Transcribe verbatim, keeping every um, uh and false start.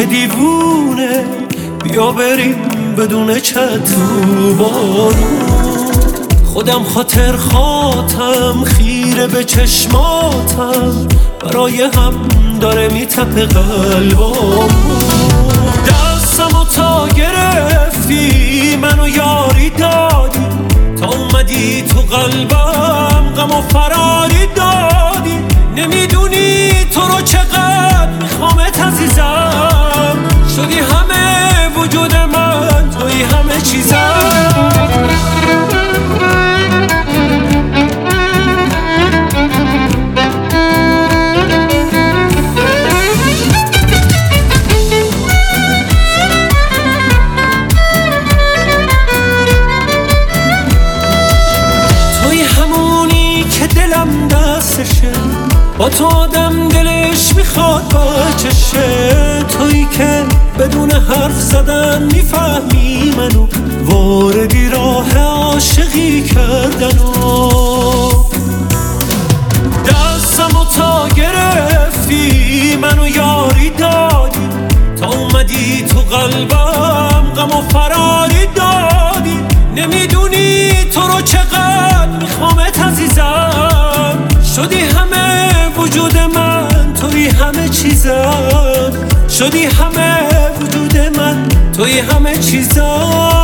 که دیوونه، بیا بریم بدون چتر بارون. خودم خاطر خاطم خیره به چشماتم، برای هم داره میتپه قلبم. دستمو تا گرفتی منو یاری دادی، تا اومدی تو قلبم غم و فراری دادی. نمیدونی تو رو چقدر میخوامت عزیزم، شدی همه وجود من، توی همه چیزم. با تو آدم دلش میخواد بچشه، تویی که بدون حرف زدن میفهمی منو، واردی راه عاشقی کردن. و دستمو تا گرفتی منو یاری دادی، تا اومدی تو قلبم غم و فراری دادی. نمیدونی تو رو چقدر میخوامت عزیزم، شدی همه وجود من، توی همه چیزم. شدی همه وجود من، توی همه چیزم.